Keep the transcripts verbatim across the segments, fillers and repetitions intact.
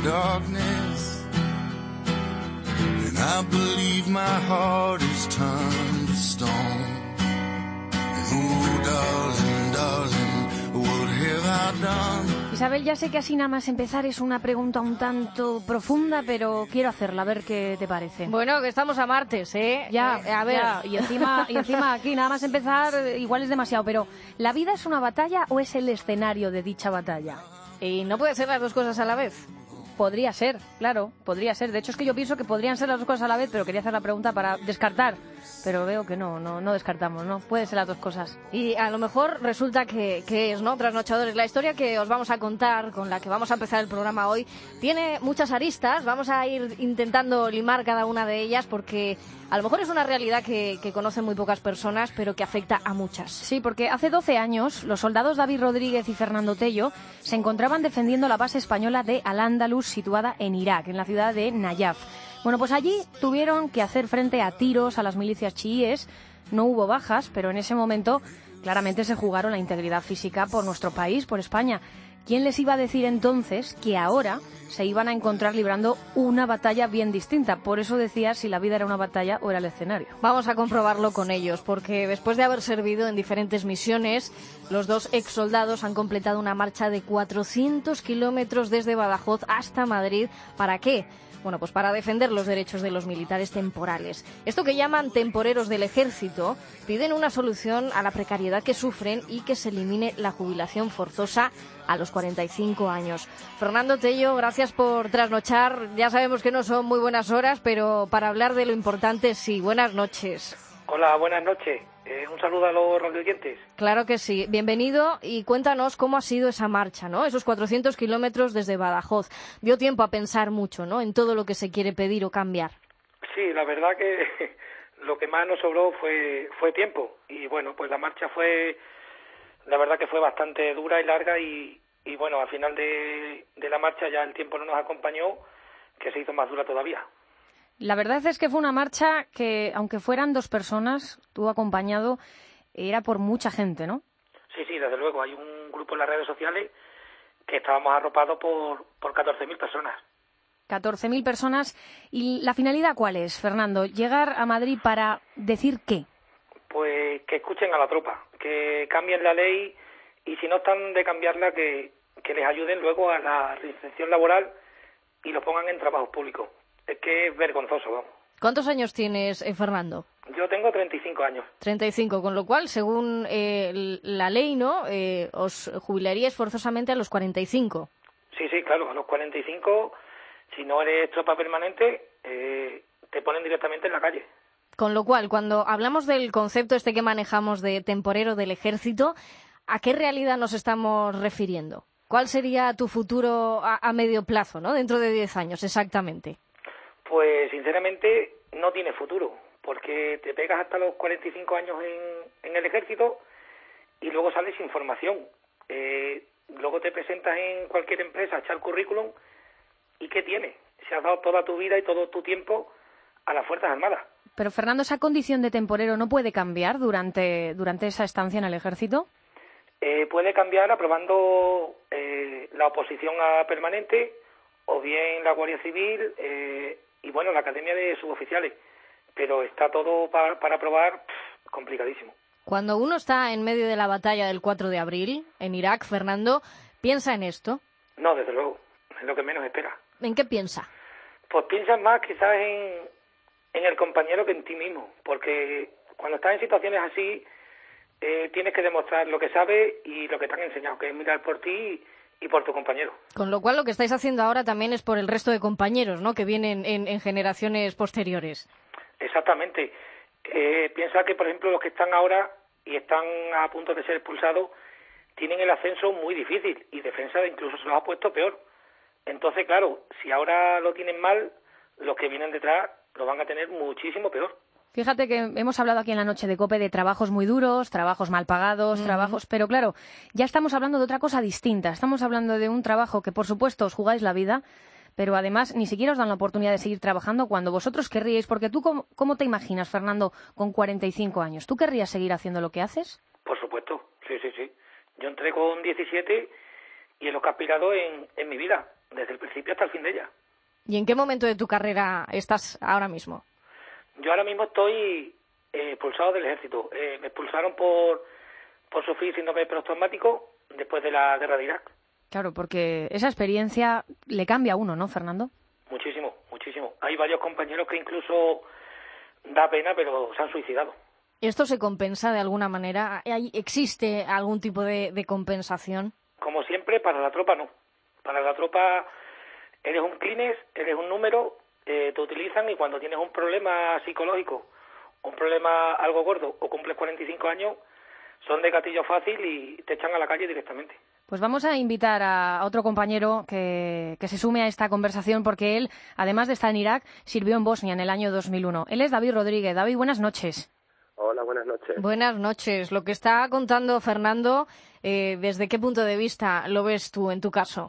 darkness, and I believe my heart is turned to stone. And oh, darling, darling, what have I done? Isabel, ya sé que así nada más empezar es una pregunta un tanto profunda, pero quiero hacerla, a ver qué te parece. Bueno, que estamos a martes, ¿eh? Ya, eh, a ver. ya, y encima, y encima aquí nada más empezar igual es demasiado, pero ¿la vida es una batalla o es el escenario de dicha batalla? Y no puede ser las dos cosas a la vez. Podría ser, claro, podría ser. De hecho, es que yo pienso que podrían ser las dos cosas a la vez, pero quería hacer la pregunta para descartar. Pero veo que no, no, no descartamos, ¿no? Puede ser las dos cosas. Y a lo mejor resulta que, que es, ¿no? Trasnochadores. La historia que os vamos a contar, con la que vamos a empezar el programa hoy, tiene muchas aristas. Vamos a ir intentando limar cada una de ellas porque a lo mejor es una realidad que, que conocen muy pocas personas, pero que afecta a muchas. Sí, porque hace doce años los soldados David Rodríguez y Fernando Tello se encontraban defendiendo la base española de Al-Ándalus, situada en Irak, en la ciudad de Nayaf. Bueno, pues allí tuvieron que hacer frente a tiros a las milicias chiíes. No hubo bajas, pero en ese momento claramente se jugaron la integridad física por nuestro país, por España. ¿Quién les iba a decir entonces que ahora se iban a encontrar librando una batalla bien distinta? Por eso decía si la vida era una batalla o era el escenario. Vamos a comprobarlo con ellos, porque después de haber servido en diferentes misiones, los dos exsoldados han completado una marcha de cuatrocientos kilómetros desde Badajoz hasta Madrid. ¿Para qué? Bueno, pues para defender los derechos de los militares temporales. Esto que llaman temporeros del ejército, piden una solución a la precariedad que sufren y que se elimine la jubilación forzosa a los cuarenta y cinco años. Fernando Tello, gracias por trasnochar. Ya sabemos que no son muy buenas horas, pero para hablar de lo importante, sí. Buenas noches. Hola, buenas noches. Eh, un saludo a los radioyentes. Claro que sí. Bienvenido y cuéntanos cómo ha sido esa marcha, ¿no? Esos cuatrocientos kilómetros desde Badajoz. Dio tiempo a pensar mucho, ¿no? En todo lo que se quiere pedir o cambiar. Sí, la verdad que lo que más nos sobró fue fue tiempo. Y bueno, pues la marcha fue, la verdad que fue bastante dura y larga y, y bueno, al final de, de la marcha ya el tiempo no nos acompañó, que se hizo más dura todavía. La verdad es que fue una marcha que, aunque fueran dos personas, tú acompañado, era por mucha gente, ¿no? Sí, sí, desde luego. Hay un grupo en las redes sociales que estábamos arropados por, por catorce mil personas. catorce mil personas. ¿Y la finalidad cuál es, Fernando? ¿Llegar a Madrid para decir qué? Pues que escuchen a la tropa, que cambien la ley y si no están de cambiarla, que, que les ayuden luego a la reinserción laboral y los pongan en trabajos públicos. Es que es vergonzoso, vamos. ¿Cuántos años tienes, eh, Fernando? Yo tengo treinta y cinco años. treinta y cinco, con lo cual, según eh, la ley, ¿no? Eh, os jubilaríais forzosamente a los cuarenta y cinco. Sí, sí, claro, a los cuarenta y cinco, si no eres tropa permanente, eh, te ponen directamente en la calle. Con lo cual, cuando hablamos del concepto este que manejamos de temporero del ejército, ¿a qué realidad nos estamos refiriendo? ¿Cuál sería tu futuro a, a medio plazo, ¿no? Dentro de diez años, exactamente. Pues sinceramente no tiene futuro, porque te pegas hasta los cuarenta y cinco años en, en el ejército y luego sales sin formación. Eh, luego te presentas en cualquier empresa, echar el currículum y ¿qué tienes? Se has dado toda tu vida y todo tu tiempo a las Fuerzas Armadas. Pero, Fernando, ¿esa condición de temporero no puede cambiar durante, durante esa estancia en el ejército? Eh, puede cambiar aprobando eh, la oposición a permanente o bien la Guardia Civil eh, y, bueno, la Academia de Suboficiales. Pero está todo para, para aprobar pff, complicadísimo. Cuando uno está en medio de la batalla del cuatro de abril, en Irak, Fernando, ¿piensa en esto? No, desde luego, es lo que menos espera. ¿En qué piensa? Pues piensas más quizás en, en el compañero que en ti mismo, porque cuando estás en situaciones así eh, tienes que demostrar lo que sabes y lo que te han enseñado, que es mirar por ti y, y por tu compañero. Con lo cual lo que estáis haciendo ahora también es por el resto de compañeros, ¿no?, que vienen en, en generaciones posteriores. Exactamente. Eh, piensa que, por ejemplo, los que están ahora y están a punto de ser expulsados tienen el ascenso muy difícil y Defensa incluso se los ha puesto peor. Entonces, claro, si ahora lo tienen mal, los que vienen detrás lo van a tener muchísimo peor. Fíjate que hemos hablado aquí en la noche de COPE de trabajos muy duros, trabajos mal pagados, uh-huh. trabajos... Pero claro, ya estamos hablando de otra cosa distinta. Estamos hablando de un trabajo que, por supuesto, os jugáis la vida, pero además ni siquiera os dan la oportunidad de seguir trabajando cuando vosotros querríais. Porque tú, ¿cómo, cómo te imaginas, Fernando, con cuarenta y cinco años? ¿Tú querrías seguir haciendo lo que haces? Por supuesto, sí, sí, sí. Yo entré con diecisiete y es lo que he aspirado en, en mi vida, desde el principio hasta el fin de ella. ¿Y en qué momento de tu carrera estás ahora mismo? Yo ahora mismo estoy eh, expulsado del ejército. Eh, me expulsaron por, por sufrir síndrome postraumático después de la guerra de Irak. Claro, porque esa experiencia le cambia a uno, ¿no, Fernando? Muchísimo, muchísimo. Hay varios compañeros que incluso da pena, pero se han suicidado. ¿Esto se compensa de alguna manera? ¿Hay, ¿Existe algún tipo de, de compensación? Como siempre, para la tropa no. Para la tropa eres un clines, eres un número, eh, te utilizan y cuando tienes un problema psicológico, un problema algo gordo o cumples cuarenta y cinco años, son de gatillo fácil y te echan a la calle directamente. Pues vamos a invitar a otro compañero que, que se sume a esta conversación porque él, además de estar en Irak, sirvió en Bosnia en el año dos mil uno. Él es David Rodríguez. David, buenas noches. Hola, buenas noches. Buenas noches. Lo que está contando Fernando, eh, ¿desde qué punto de vista lo ves tú en tu caso?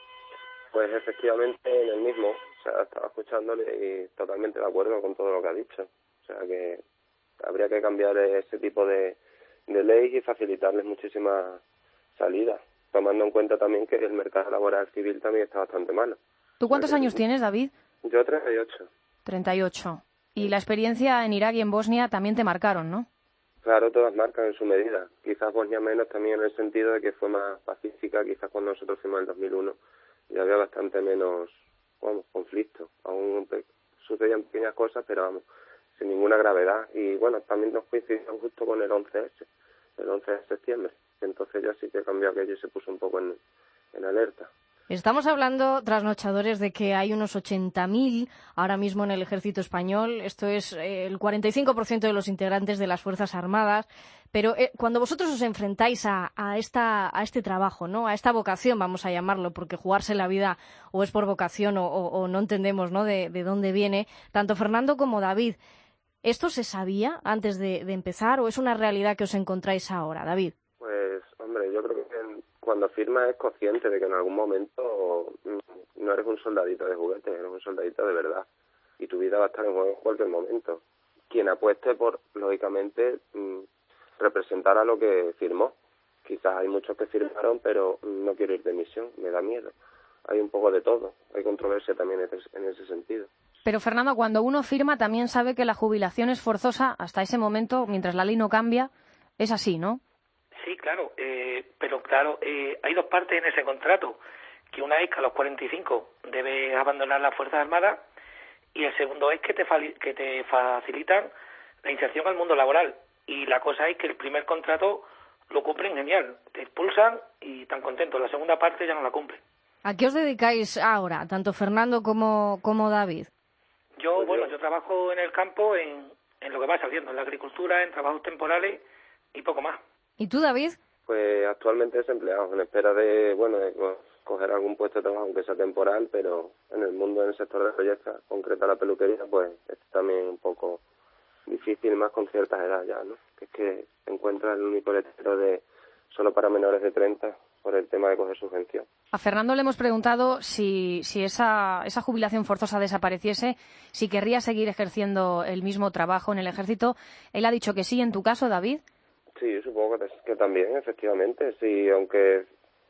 Pues efectivamente en el mismo. O sea, estaba escuchándole y totalmente de acuerdo con todo lo que ha dicho. O sea, que habría que cambiar ese tipo de, de ley y facilitarles muchísimas salidas, tomando en cuenta también que el mercado laboral civil también está bastante malo. ¿Tú cuántos años tienes, David? Yo treinta y ocho. treinta y ocho. Y la experiencia en Irak y en Bosnia también te marcaron, ¿no? Claro, todas marcan en su medida. Quizás Bosnia menos también en el sentido de que fue más pacífica. Quizás cuando nosotros fuimos en el dos mil uno ya había bastante menos, vamos, conflicto. Aún sucedían pequeñas cosas, pero vamos, sin ninguna gravedad. Y bueno, también nos coincidió justo con el once ese, el once de septiembre. Entonces ya sí que cambió aquello y se puso un poco en, en alerta. Estamos hablando, trasnochadores, de que hay unos ochenta mil ahora mismo en el ejército español. Esto es eh, el cuarenta y cinco por ciento de los integrantes de las Fuerzas Armadas. Pero eh, cuando vosotros os enfrentáis a, a, esta, a este trabajo, ¿no? A esta vocación, vamos a llamarlo, porque jugarse la vida o es por vocación o, o, o no entendemos, ¿no?, de, de dónde viene, tanto Fernando como David, ¿esto se sabía antes de, de empezar o es una realidad que os encontráis ahora, David? Pues, hombre, yo creo que cuando firmas es consciente de que en algún momento no eres un soldadito de juguete, eres un soldadito de verdad. Y tu vida va a estar en juego en cualquier momento. Quien apueste por, lógicamente, representar a lo que firmó. Quizás hay muchos que firmaron, pero no quiero ir de misión, me da miedo. Hay un poco de todo, hay controversia también en ese sentido. Pero, Fernando, cuando uno firma también sabe que la jubilación es forzosa hasta ese momento, mientras la ley no cambia. Es así, ¿no? Sí, claro, eh, pero claro, eh, hay dos partes en ese contrato, que una es que a los cuarenta y cinco debes abandonar las Fuerzas Armadas y el segundo es que te, que te facilitan la inserción al mundo laboral. Y la cosa es que el primer contrato lo cumplen genial, te expulsan y están contentos, la segunda parte ya no la cumplen. ¿A qué os dedicáis ahora, tanto Fernando como, como David? Yo, pues bueno, yo trabajo en el campo, en, en lo que va saliendo, en la agricultura, en trabajos temporales y poco más. ¿Y tú, David? Pues actualmente desempleado, en espera de, bueno, de coger algún puesto de trabajo aunque sea temporal, pero en el mundo, en el sector de belleza, concreta la peluquería, pues es también un poco difícil, más con ciertas edades ya, ¿no? Que es que se encuentra el único letrero de solo para menores de treinta por el tema de coger subvención. A Fernando le hemos preguntado si, si esa, esa jubilación forzosa desapareciese, si querría seguir ejerciendo el mismo trabajo en el ejército. Él ha dicho que sí. ¿En tu caso, David? Sí, supongo que, que también, efectivamente. Sí, aunque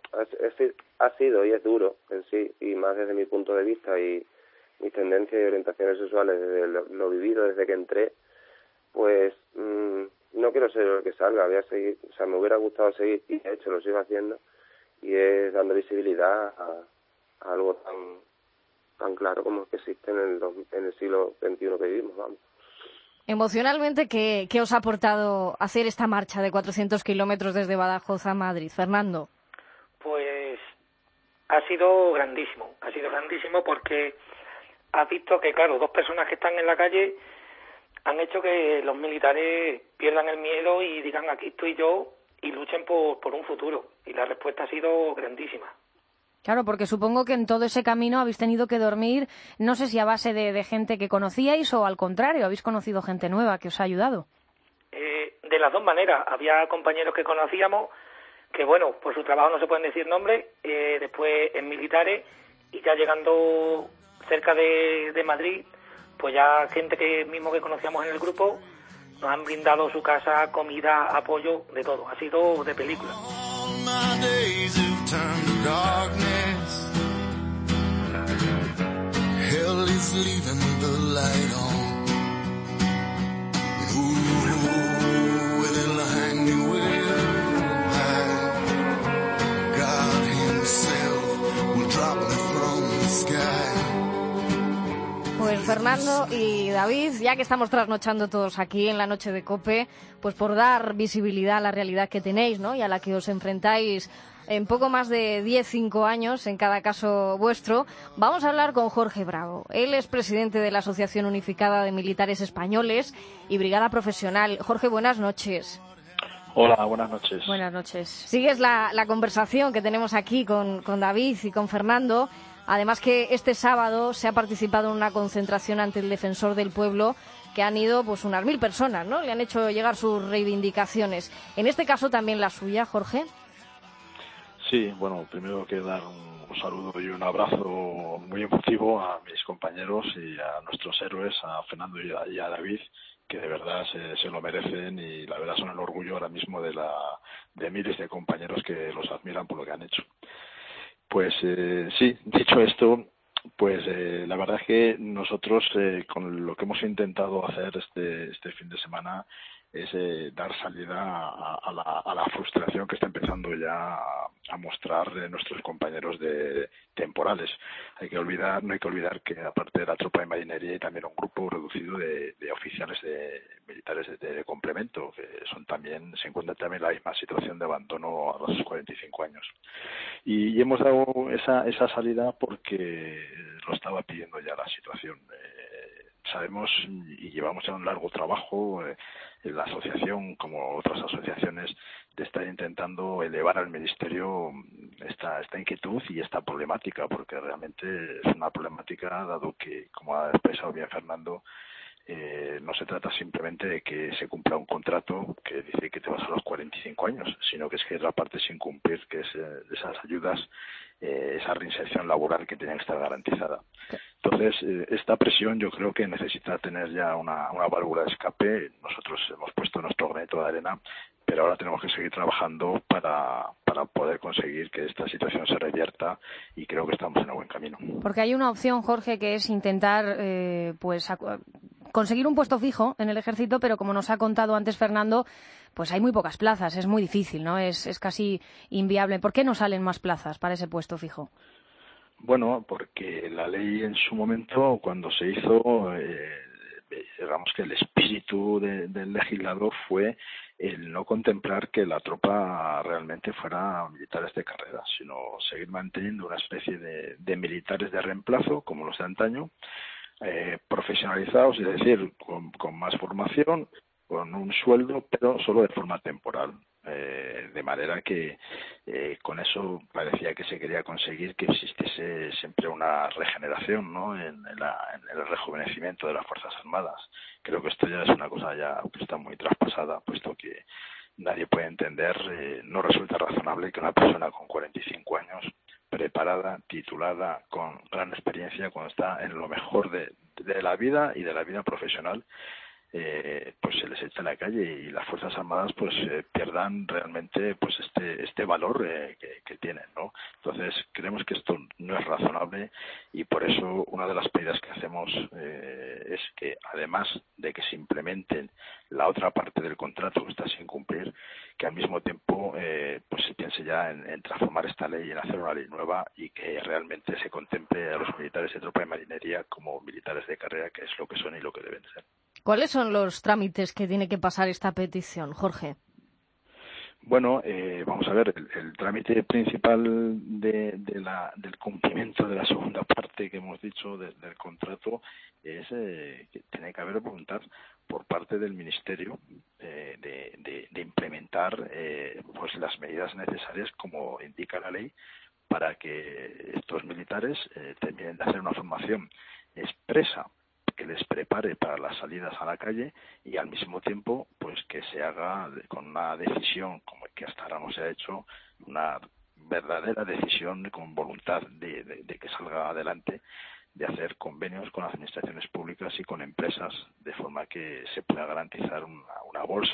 ha, ha sido y es duro en sí, y más desde mi punto de vista y mis tendencias y orientaciones sexuales desde lo, lo vivido desde que entré, pues mmm, no quiero ser el que salga, voy a seguir, o sea, me hubiera gustado seguir, y de hecho lo sigo haciendo, y es dando visibilidad a, a algo tan tan claro como que existe en el, en el siglo veintiuno que vivimos, vamos. Emocionalmente, ¿qué, ¿qué os ha aportado hacer esta marcha de cuatrocientos kilómetros desde Badajoz a Madrid, Fernando? Pues ha sido grandísimo, ha sido grandísimo porque has visto que, claro, dos personas que están en la calle han hecho que los militares pierdan el miedo y digan aquí estoy yo y luchen por, por un futuro. Y la respuesta ha sido grandísima. Claro, porque supongo que en todo ese camino habéis tenido que dormir, no sé si a base de, de gente que conocíais o al contrario, habéis conocido gente nueva que os ha ayudado. Eh, de las dos maneras. Había compañeros que conocíamos que, bueno, por su trabajo no se pueden decir nombres, eh, después en militares y ya llegando cerca de, de Madrid, pues ya gente que mismo que conocíamos en el grupo nos han brindado su casa, comida, apoyo, de todo. Ha sido de película. All my days have turned to darkness. Hell is leaving the light on. Ooh, with a line you will hide. God himself will drop me from the sky. Pues Fernando y David, ya que estamos trasnochando todos aquí en la noche de COPE, pues por dar visibilidad a la realidad que tenéis, ¿no? Y a la que os enfrentáis en poco más de diez, cinco años, en cada caso vuestro, vamos a hablar con Jorge Bravo. Él es presidente de la Asociación Unificada de Militares Españoles y Brigada Profesional. Jorge, buenas noches. Hola, buenas noches. Buenas noches. Sigues la, la conversación que tenemos aquí con, con David y con Fernando. Además que este sábado se ha participado en una concentración ante el Defensor del Pueblo, que han ido pues unas mil personas, ¿no? Le han hecho llegar sus reivindicaciones. En este caso también la suya, Jorge. Sí, bueno, primero que dar un, un saludo y un abrazo muy emotivo a mis compañeros y a nuestros héroes, a Fernando y a, y a David, que de verdad se, se lo merecen y la verdad son el orgullo ahora mismo de, la, de miles de compañeros que los admiran por lo que han hecho. Pues eh, sí, dicho esto, pues eh, la verdad es que nosotros eh, con lo que hemos intentado hacer este, este fin de semana es eh, dar salida a, a, la, a la frustración que está empezando ya a, a mostrar eh, nuestros compañeros de temporales. Hay que olvidar, no hay que olvidar que aparte de la tropa de marinería hay también un grupo reducido de, de oficiales de militares de, de complemento, que son también, se encuentran también en la misma situación de abandono a los cuarenta y cinco años. Y, y hemos dado esa, esa salida porque lo estaba pidiendo ya la situación. Eh, sabemos y llevamos ya un largo trabajo eh, en la asociación, como otras asociaciones, de estar intentando elevar al Ministerio esta, esta inquietud y esta problemática, porque realmente es una problemática, dado que, como ha expresado bien Fernando, Eh, no se trata simplemente de que se cumpla un contrato que dice que te vas a los cuarenta y cinco años, sino que es que es la parte sin cumplir, que es eh, esas ayudas, eh, esa reinserción laboral que tiene que estar garantizada. Entonces, eh, esta presión yo creo que necesita tener ya una, una válvula de escape. Nosotros hemos puesto nuestro granito de arena, pero ahora tenemos que seguir trabajando para, para poder conseguir que esta situación se revierta y creo que estamos en el buen camino. Porque hay una opción, Jorge, que es intentar eh, pues acu- conseguir un puesto fijo en el ejército, pero como nos ha contado antes Fernando, pues hay muy pocas plazas, es muy difícil, ¿no? Es, es casi inviable. ¿Por qué no salen más plazas para ese puesto fijo? Bueno, porque la ley en su momento, cuando se hizo, eh, digamos que el espíritu de, del legislador fue el no contemplar que la tropa realmente fuera militares de carrera, sino seguir manteniendo una especie de, de militares de reemplazo, como los de antaño, eh, profesionalizados, es decir, con, con más formación, con un sueldo, pero solo de forma temporal. Eh, de manera que eh, con eso parecía que se quería conseguir que existiese siempre una regeneración, ¿no? en, en, la, en el rejuvenecimiento de las Fuerzas Armadas. Creo que esto ya es una cosa ya que está muy traspasada, puesto que nadie puede entender, eh, no resulta razonable que una persona con cuarenta y cinco años, preparada, titulada, con gran experiencia, cuando está en lo mejor de, de la vida y de la vida profesional, Eh, pues se les echa a la calle y las Fuerzas Armadas pues eh, pierdan realmente pues este este valor eh, que, que tienen, ¿no? Entonces creemos que esto no es razonable y por eso una de las pedidas que hacemos eh, es que además de que se implementen la otra parte del contrato que está sin cumplir, que al mismo tiempo eh, pues se piense ya en, en transformar esta ley, en hacer una ley nueva y que realmente se contemple a los militares de tropa de marinería como militares de carrera, que es lo que son y lo que deben ser. ¿Cuáles son los trámites que tiene que pasar esta petición, Jorge? Bueno, eh, vamos a ver, el, el trámite principal de, de la, del cumplimiento de la segunda parte que hemos dicho de, del contrato es eh, que tiene que haber voluntad por parte del Ministerio eh, de, de, de implementar eh, pues las medidas necesarias, como indica la ley, para que estos militares eh, terminen de hacer una formación expresa que les prepare para las salidas a la calle y al mismo tiempo pues que se haga con una decisión como que hasta ahora no se ha hecho, una verdadera decisión con voluntad de, de, de que salga adelante, de hacer convenios con las administraciones públicas y con empresas de forma que se pueda garantizar una, una bolsa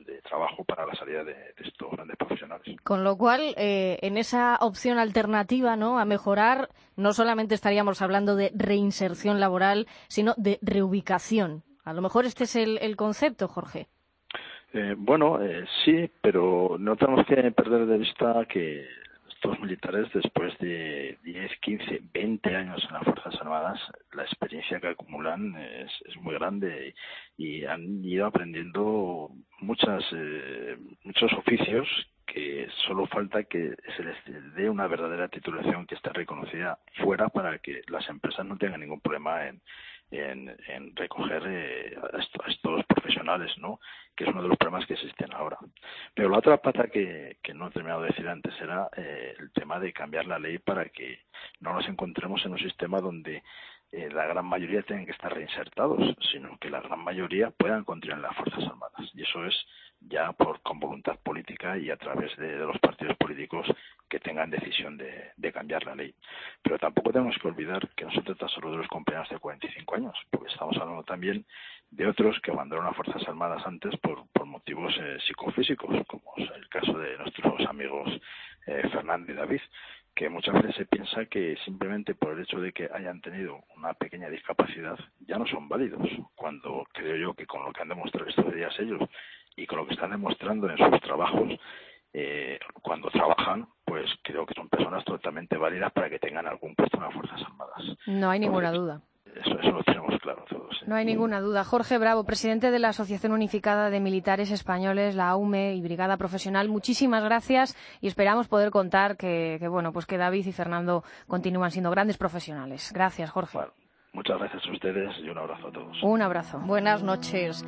de trabajo para la salida de, de estos grandes profesionales. Con lo cual, eh, en esa opción alternativa, ¿no?, a mejorar, no solamente estaríamos hablando de reinserción laboral, sino de reubicación. A lo mejor este es el, el concepto, Jorge. Eh, bueno, eh, sí, pero no tenemos que perder de vista que estos militares, después de diez, quince, veinte años en las Fuerzas Armadas, la experiencia que acumulan es, es muy grande y han ido aprendiendo muchas eh, muchos oficios que solo falta que se les dé una verdadera titulación que esté reconocida fuera para que las empresas no tengan ningún problema en En, en recoger eh, a, estos, a estos profesionales, ¿no?, que es uno de los problemas que existen ahora. Pero la otra pata que, que no he terminado de decir antes era eh, el tema de cambiar la ley para que no nos encontremos en un sistema donde eh, la gran mayoría tengan que estar reinsertados, sino que la gran mayoría puedan continuar en las Fuerzas Armadas. Y eso es ya por con voluntad política y a través de, de los partidos políticos que tengan decisión de, de cambiar la ley. Pero tampoco tenemos que olvidar que no se trata solo de los compañeros de cuarenta y cinco años, porque estamos hablando también de otros que abandonaron las Fuerzas Armadas antes por, por motivos eh, psicofísicos, como es el caso de nuestros amigos eh, Fernando y David, que muchas veces se piensa que simplemente por el hecho de que hayan tenido una pequeña discapacidad ya no son válidos, cuando creo yo que con lo que han demostrado estos días ellos y con lo que están demostrando en sus trabajos, eh, cuando trabajan, pues creo que son personas totalmente válidas para que tengan algún puesto en las Fuerzas Armadas. No hay ninguna Entonces, duda. Eso, eso lo tenemos claro todos. ¿Sí? No hay ninguna duda. Jorge Bravo, presidente de la Asociación Unificada de Militares Españoles, la A U M E y Brigada Profesional, muchísimas gracias y esperamos poder contar que, que bueno, pues que David y Fernando continúan siendo grandes profesionales. Gracias, Jorge. Bueno, muchas gracias a ustedes y un abrazo a todos. Un abrazo. Buenas noches.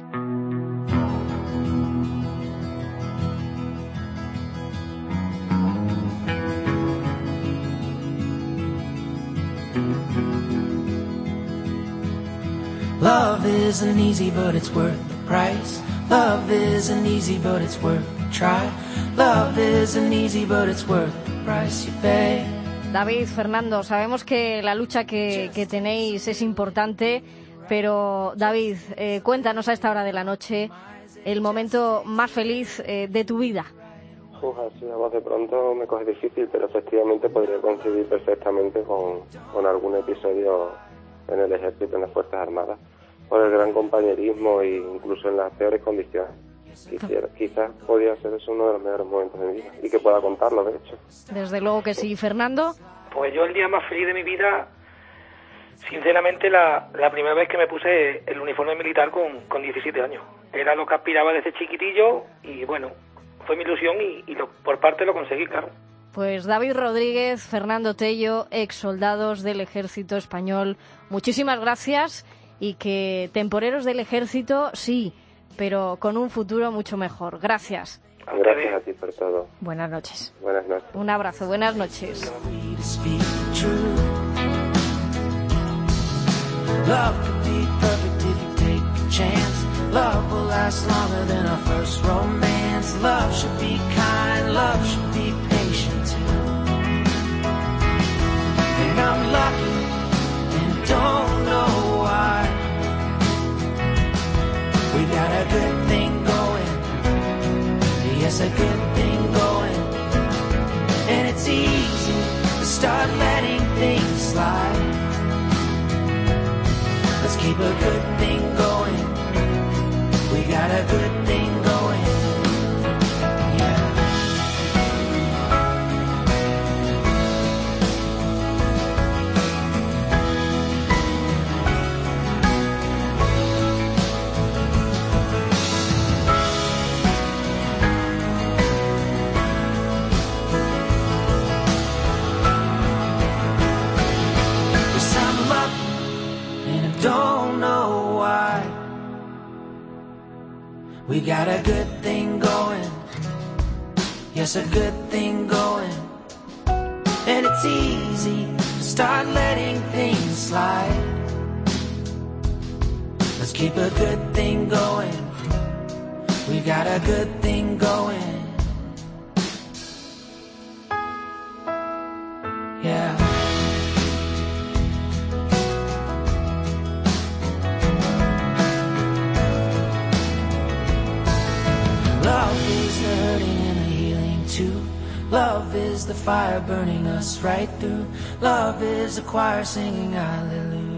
Love isn't easy, but it's worth the price. Love isn't easy, but it's worth the try. Love isn't easy, but it's worth the price you pay. David, Fernando, sabemos que la lucha que, que tenéis es importante, pero David, eh, cuéntanos a esta hora de la noche el momento más feliz eh, de tu vida. Uf, así a voz de pronto me coge difícil, pero efectivamente podría coincidir perfectamente con, con algún episodio en el Ejército, en las Fuerzas Armadas, por el gran compañerismo e incluso en las peores condiciones. Quisiera, quizás podría ser eso uno de los mejores momentos de mi vida y que pueda contarlo, de hecho. Desde luego que sí. Fernando. Pues yo el día más feliz de mi vida, sinceramente, la, la primera vez que me puse el uniforme militar con, con diecisiete años. Era lo que aspiraba desde chiquitillo y bueno, fue mi ilusión y, y lo, por parte lo conseguí, claro. Pues David Rodríguez, Fernando Tello, ex soldados del Ejército Español, muchísimas gracias y que temporeros del Ejército, sí, pero con un futuro mucho mejor. Gracias. Gracias a ti por todo. Buenas noches. Buenas noches. Un abrazo, buenas noches. Love could be perfect if you take a chance. Love will last longer than our first romance. Love should be kind, love should be patient too. And I'm lucky and don't know why. We got a good thing going. Yes, a good thing going. And it's easy to start letting things slide. Let's keep a good thing going. We got a good thing going. Yeah. Yes, I'm lucky and I don't know why. We got a good thing going. Yes, a good thing going. And it's easy to start letting things slide. Let's keep a good thing going. We got a good thing going. Yeah. Love is the hurting and the healing too. Love is the fire burning us right through. Love is the choir singing hallelujah.